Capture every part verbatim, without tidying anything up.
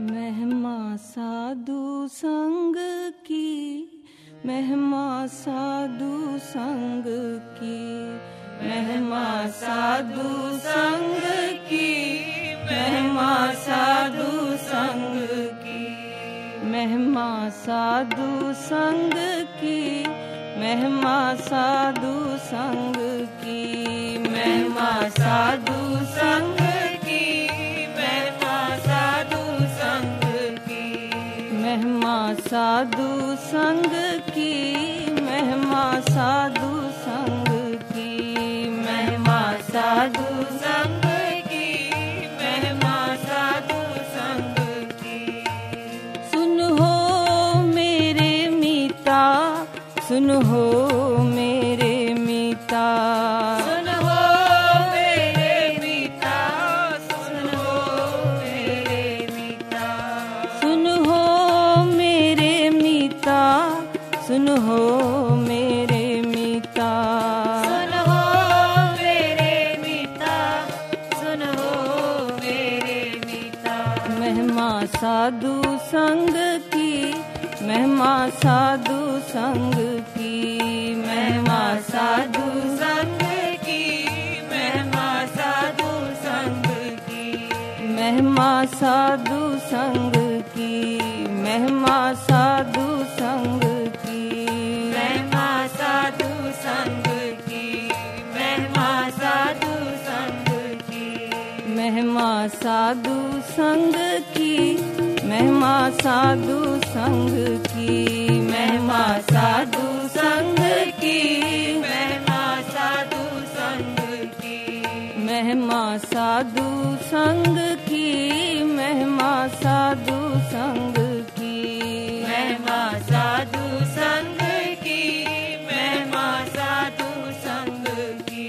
महिमा साधु संग की, महिमा साधु संग की, महिमा साधु संग की, महिमा साधु संग की, महिमा साधु संग की, महिमा साधु संग की, महिमा साधु संग की, महिमा साधु संग की, महिमा साधु संग की, महिमा साधु संग की, महिमा साधु संग की, महिमा साधु संग की। सुन हो मेरे मीता, सुन हो मेरे मीता, सुन हो मेरे मीता, सुन हो मेरे मीता, सुन हो मेरे मीता, सुन हो मेरे मीता, सुन हो मेरे मीता, सुन हो मेरे मीता। महिमा साधु संग की, महिमा साधु संग की, महिमा साधु संग की, महिमा साधु संग की, महिमा साधु संग की, महिमा साधु संग की, महिमा साधु संग की, महिमा साधु संग की, महिमा साधु संग की, महिमा साधु संग की, महिमा साधु संग की, महिमा साधु संग की, महिमा साधु संग की, महिमा साधु संग की, महिमा साधु संग की, महिमा साधु संग की।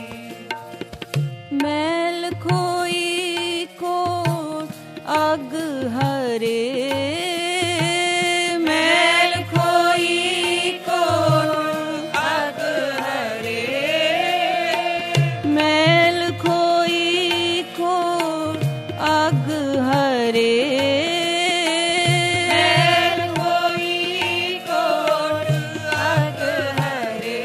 मैल खोई को अग हरे, मैल खोई को अग हरे, मैल खोई को अग हरे, मैल खोई को अग हरे,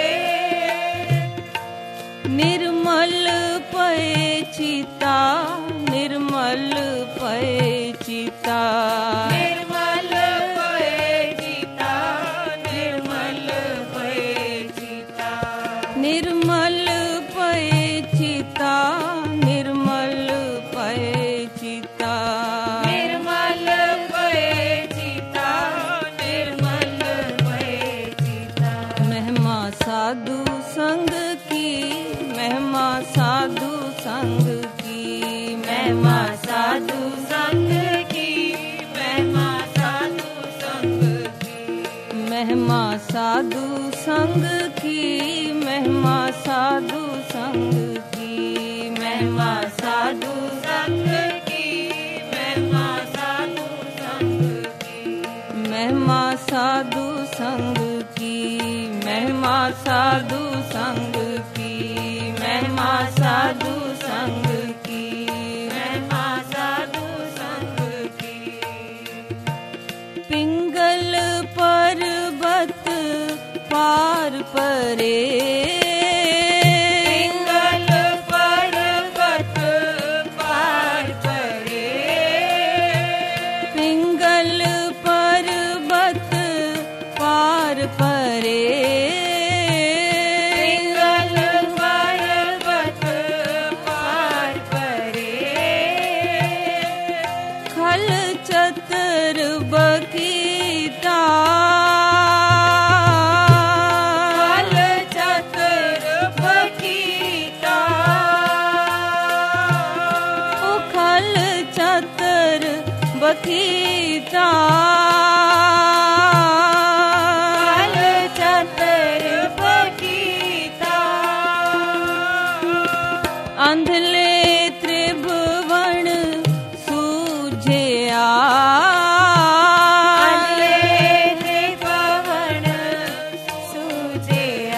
निर्मल पय चिता, निर्मल पय चिता, निर्मल पय चिता, निर्मल पय चिता, निर्मल पय चिता, निर्मल पय चिता, निर्मल पय चिता, निर्मल पय चिता। महिमा साधु संग की, महिमा साधु संग की, महिमा साधु संग की, महिमा साधु संग की, महिमा साधु संग की, महिमा साधु संग की, महिमा साधु संग की, महिमा साधु संग की, महिमा साधु संग की, महिमा साधु संग की, महिमा साधु संग की, महिमा साधु संग की। पिंगल पर्वत पार परे, पिंगल पर्वत पार परे, पिंगल पर्वत पार परे, पिंगल पर्वत पार परे, खल चतर बकीता, खल चतर बकीता, ओ खल चतर बकीता, खल चतर बकीता, अंधले त्रिभुवन सूझे आ, अंधले त्रिभुवन सूझे आ,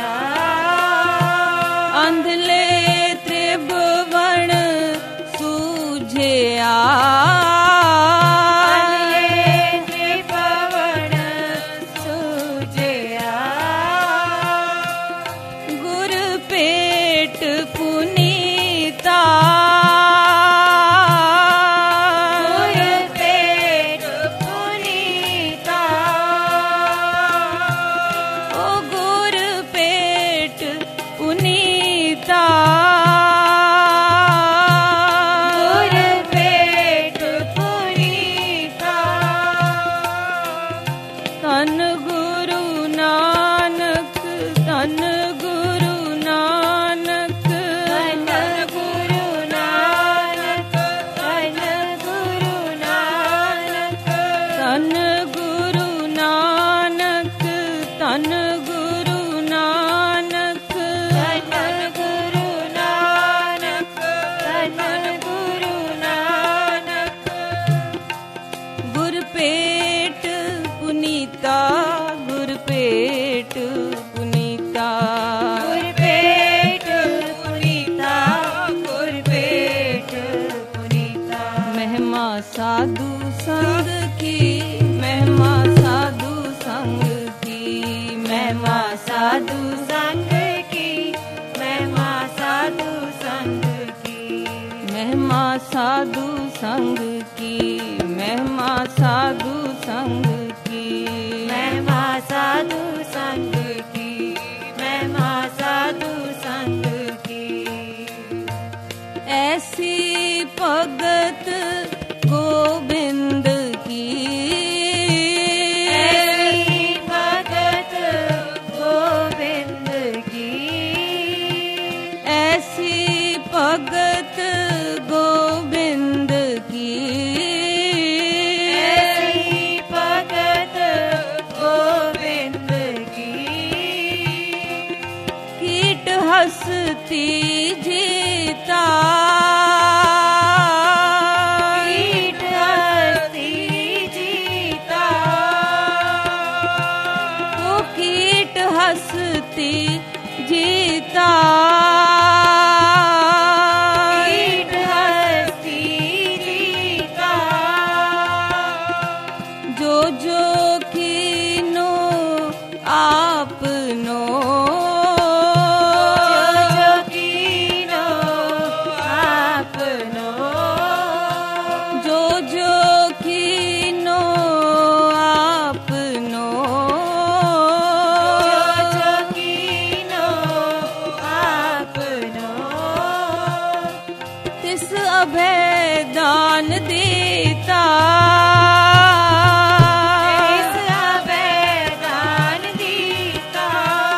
अंधले त्रिभुवन सूझे आ, साधु संग की, महिमा साधु संग की, महिमा साधु संग की, महिमा साधु संग की। ऐसी भगत गोविंद की, ऐसी भगत गोविंद की, ऐसी भगत गोविंद की, ऐसी भगत गोविंद की। कीट हंसती जीता, कीट हंसती जीता, वो कीट हंसती जीता, कीट हंसती जीता। जो जो कीनो आपनो, जो जो कीनो आपनो, जो जो कीनो आपनो, जो जो कीनो आपनो। तिस अभय दान देता, इस अभय दान दीता।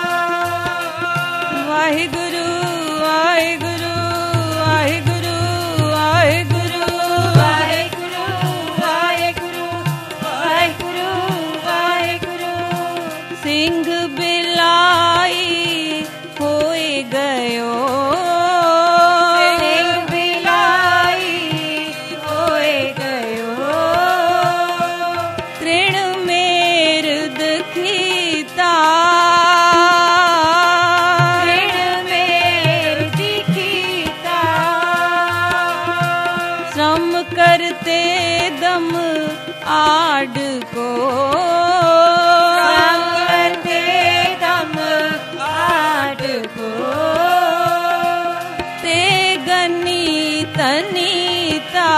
वाहिगुरु वाहिगुरु वाहिगुरु वाहिगुरु वाहेगुरु वाहेगुरु वाहेगुरु वाहेगुरु। सिंह बिलाई होए गयो, सिंह बिलाई होए गयो, तृण मेर दखीता, तृण मेर दिखीता। श्रम करते दम आड को, श्रम करते दम आड को, ते गनी तनीता,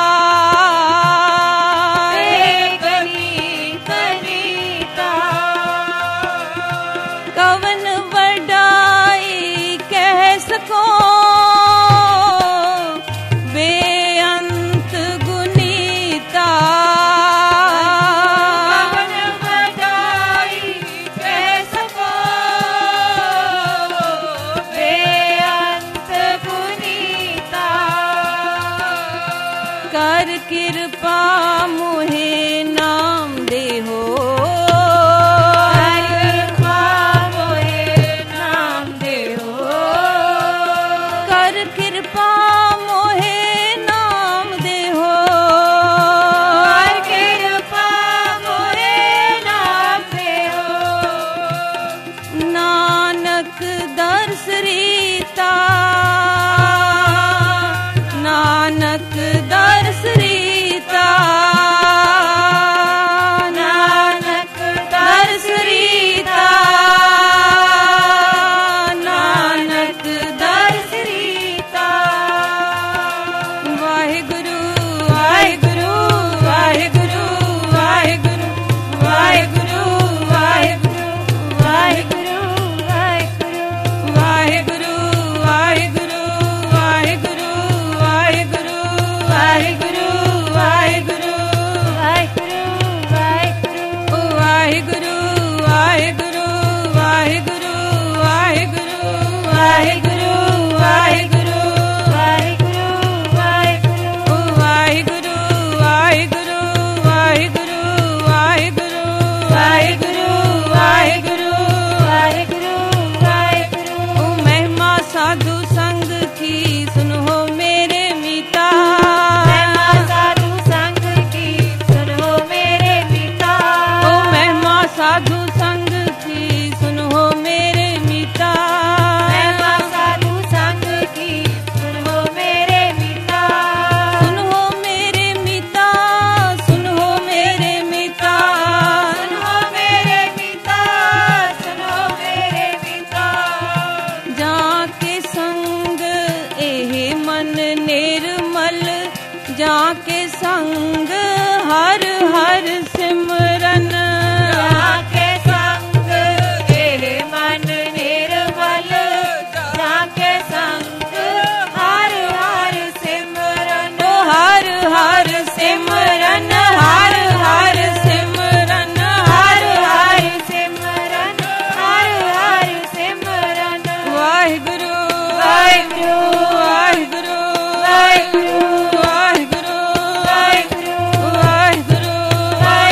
ते गनी तनीता। कवन वडाई कह सको, बेअंत गुनीता, पवन बधाई कह सको, बेअंत गुनीता। कर कृपा मोहे नाम देहो, हरि कृपा मोहे नाम देहो, कर कृपा मोहे नाम देहो, हरि कृपा मोहे नाम देहो। नानक दर्श रीता, नानक दर्श रीता, नानक दर्श रीता, नानक दर्श रीता। वाहिगुरु वाहिगुरु वाहिगुरु वाहिगुरु वाहिगुरु वाहिगुरु वाहेगुरु वाहेगुरु वाहिगुरु वाहिगुरु वाहिगुरु वाहिगुरु वाहिगुरु वाहिगुरु वाहेगुरु वाहेगुरु वाहिगुरु वाहिगुरु वाहिगुरु वाहिगुरु वाहेगुरु वाहेगुरु वाहिगुरु वाहिगुरु वाहिगुरु वाहिगुरु वाहिगुरु वाहेगुरु वाहेगुरु। ओ महिमा साधु संग की सुनो मेरे मीता, महिमा साधु संग की सुनो मेरे पिता। ओ महिमा साधु संग की सुनो मेरे मीता, महिमा साधु संग की सुनो मेरे पिता। सुनो मेरे मीता, सुनो मेरे मीता, सुनो मेरे पिता, सुनो मेरे पिता। जाके संग एह मन निर्मल जाके संग हर हर सिमरन जाके संग एह मन निर्मल जाके संग हर हर सिमरन हर हर सिमरन हर हर सिमरन हर हर सिमरन हर हर सिमरन वाहिगुरु वाहिगुरु वाहिगुरु वाहिगुरु वाहिगुरु वाहिगुरु वाहिगुरु वाहिगुरु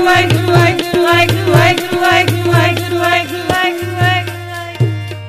ਵਾਹਿਗੁਰੂ ਵਾਹਿਗੁਰੂ ਵਾਹਿਗੁਰੂ ਵਾਹਿਗੁਰੂ ਵਾਹਿਗੁਰੂ ਵਾਹਿਗੁਰੂ ਵਾਹਿਗੁਰੂ ਵਾਹਿਗੁਰੂ ਵਾਹਿਗੁਰੂ।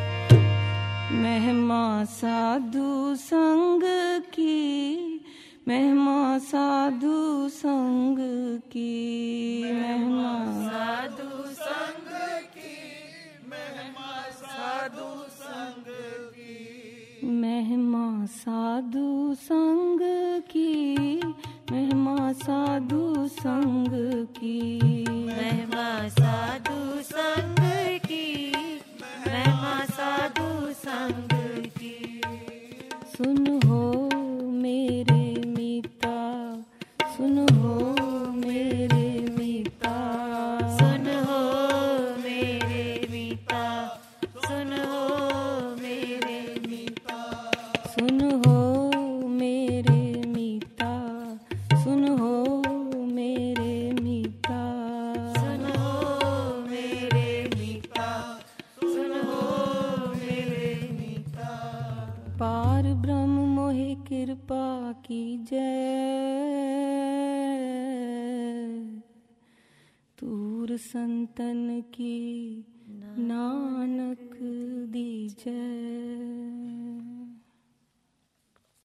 ਮਹਿਮਾ ਸਾਧੂ ਸੰਗ ਕੀ, ਮਹਿਮਾ ਸਾਧੂ ਸੰਗ ਕੀ, ਮਹਿਮਾ ਸਾਧੂ ਸੰਗ ਕੀ, ਮਹਿਮਾ ਸਾਧੂ ਸੰਗ ਕੀ, ਮਹਿਮਾ ਸਾਧੂ ਸੰਗ ਕੀ, ਮਹਿਮਾ ਸਾਧੂ ਸੰਗ ਕੀ, ਮਹਿਮਾ ਸਾਧੂ ਸੰਗ ਕੀ, ਮਹਿਮਾ ਸਾਧੂ ਸੰਗ ਕੀ। सुन हो मेरे मीता, सुन हो मेरे मीता, सुन हो मेरे मीता, सुन हो मेरे मीता, सुन हो मेरे मीता, सुन हो मेरे मीता, सुन हो मेरे मीता, सुन हो मेरे मीता। पार ब्रह्म मोहि कृपा की जय, तूर संतन की नानक दी जय।